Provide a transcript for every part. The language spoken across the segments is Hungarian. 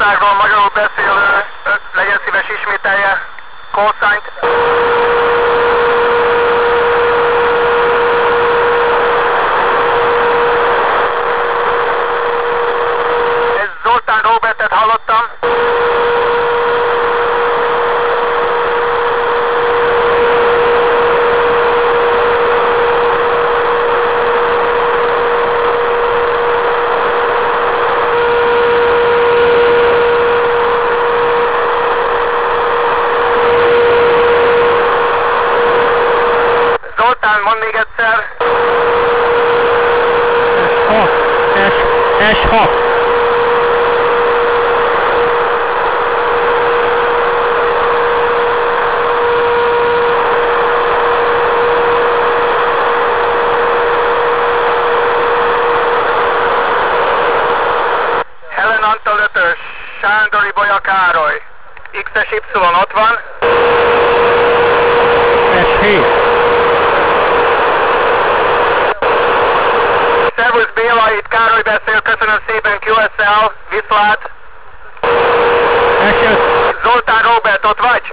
Magyarországról magyarul beszélő, legyen szíves ismételje. Call sign-t. Ez Zoltán Robertet hallottam. Zoltán, mondd még egyszer. S6. Helen Antal 5-ös, Sándor Ibolya Károly. X-es Y ott van. S7. Szervusz Béla, itt Károly beszél, köszönöm szépen, QSL, viszlát. S5. Zoltán Robert, ott vagy?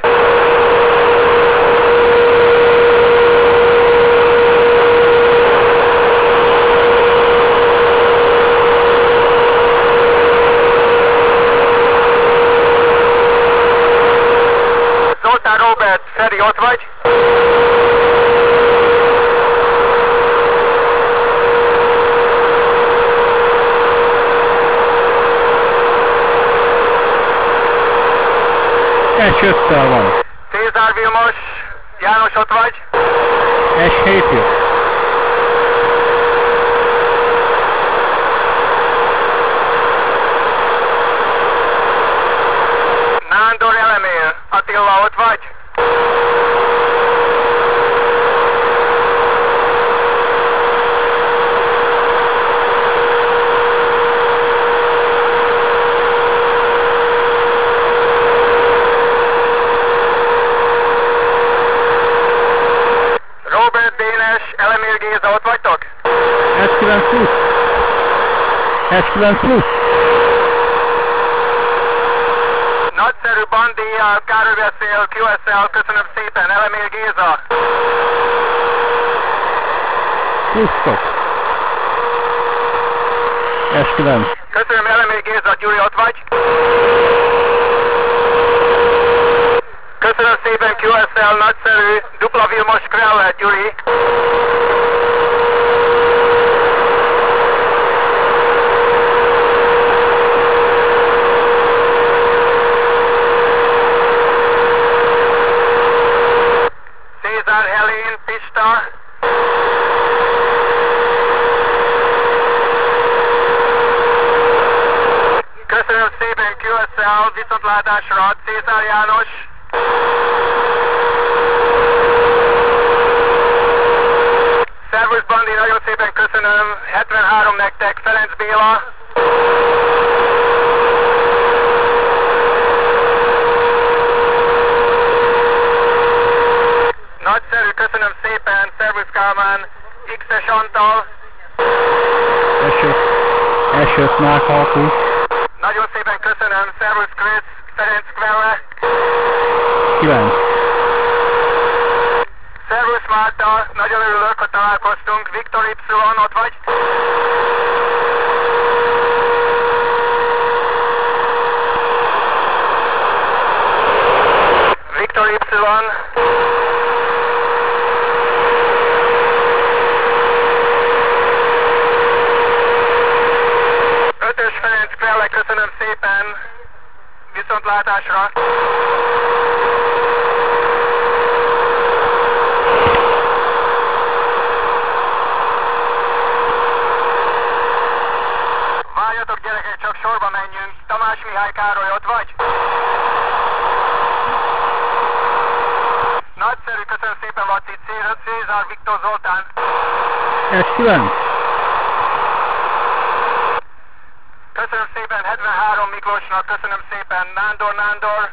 Zoltán Robert, Feri, ott vagy? S5-tel van. Cézár Vilmos, János, ott vagy? S7 jött. Nándor Elemér, Attila, ott vagy? Robert Dénes, Elemér Géza, ott vagytok? S9 plusz. S9 plusz. Nagyszerű Bandi, Károly beszél, QSL, köszönöm szépen, Elemér Géza. Plusztok. S9. Köszönöm, Elemér Géza, Gyuri, ott vagy? Köszönöm szépen, QSL, nagyszerű, dupla Vilmos Krellet, Gyuri. Cézár Helén, Pista. Köszönöm szépen, QSL, viszontlátásra, Cézár János. Szervusz Bandi, nagyon szépen köszönöm, 73 nektek, Ferenc Béla. Nagyszerű, köszönöm szépen, szervusz Kálmán, X-es Antal. S5 meghalkul. Nagyon szépen köszönöm, szervusz Chris, Ferenc Kvelle. 9. Szervusz Márta, nagyon örülök, hogy találkoztunk. Viktor Y, ott vagy? Viktor Y. Ötös Ferenc Kvelle, köszönöm szépen. Viszontlátásra. Várjatok gyerekek, csak sorba menjünk. Tamás Mihály Károly, ott vagy? Nagyszerű, köszönöm szépen Laci, Cézár Viktor Zoltán. S9. Köszönöm szépen 73 Miklósnak, köszönöm szépen Nándor.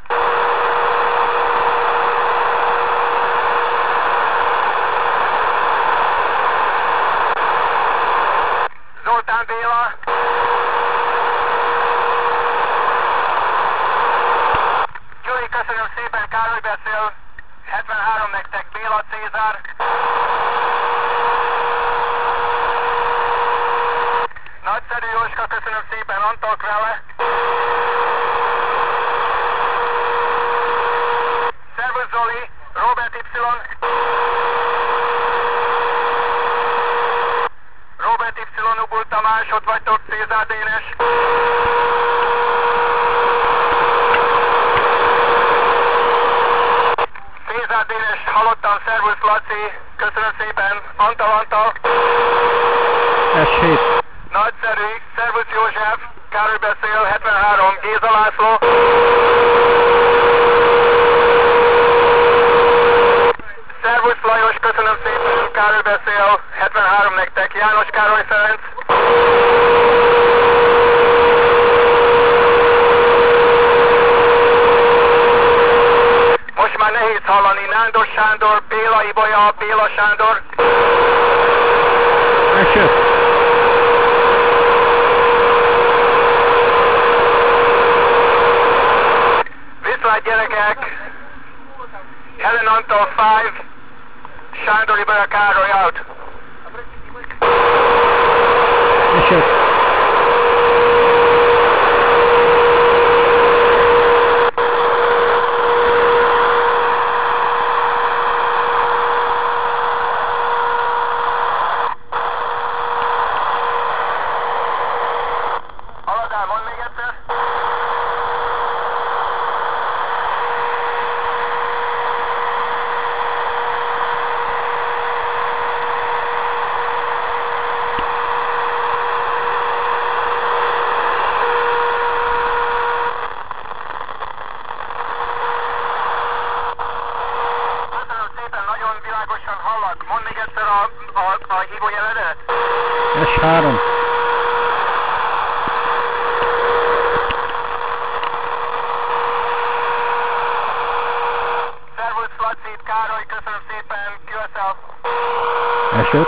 Zoltán Béla. köszönöm szépen, Károly beszél, 73 nektek, Béla Cézár. Nagyszerű, Jóska, köszönöm szépen, Antal Krele. Szervusz Zoli, Robert Y. Robert Y. Ubul Tamás, ott vagytok, Cézár Dénes. Cézár Dénes, hallottam, szervusz Laci, köszönöm szépen, Antal. S7. Nagyszerű, szervusz József, Károly beszél, 73, Géza László. Szervusz Lajos, köszönöm szépen, Károly beszél, 73 nektek, János Károly Ferenc. Most már nehéz hallani, Nándor Sándor, Béla Ibolya, Béla Sándor. S5. Viszlát gyerekek, Helen Antal 5, Sándor Ibolya Károly out. S5. Haladál, mondd még egyszer. Köszönöm szépen, nagyon világosan hallak. Mondd még egyszer a hívójeledet. S3. Szervusz Laci, Károly, köszönöm szépen, QSL. S5.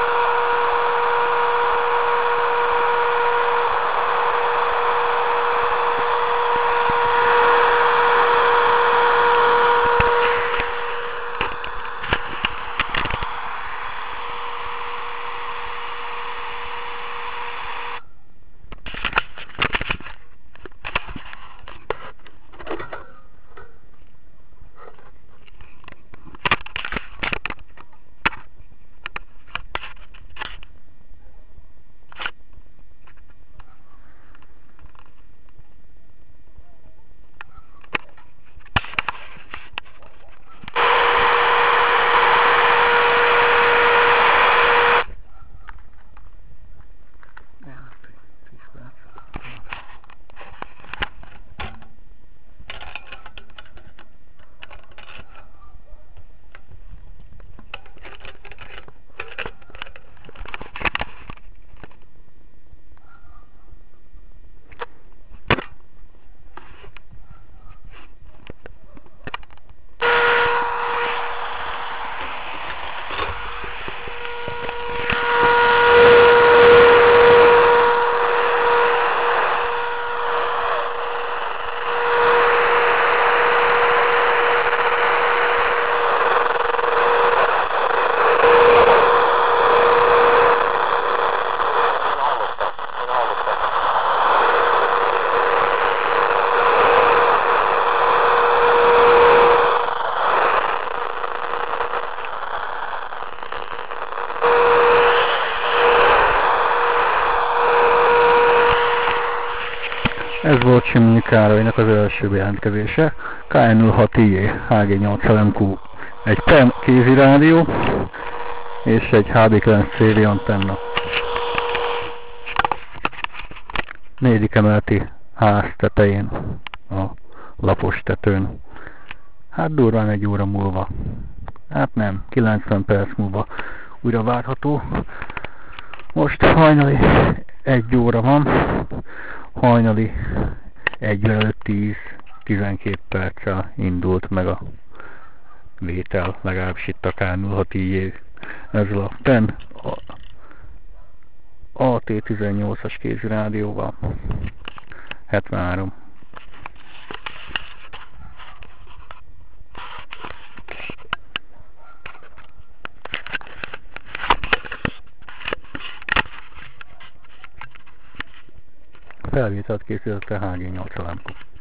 Ez volt Simonyi Károlynak az első bejelentkezése. KN06IE HG8LMQ, egy PEM kézi rádió és egy HB9CV antenna. 4. emeleti ház tetején, a lapos tetőn. Hát durván 1 óra múlva, hát nem, 90 perc múlva újra várható. Most hajnali 1 óra van, hajnali 1:10-12 perccel indult meg a vétel, legalábbis itt a KN06IE ezzel a PEN AT18-as kézi rádióval. 73. felvételt készítette HG8 Lemko.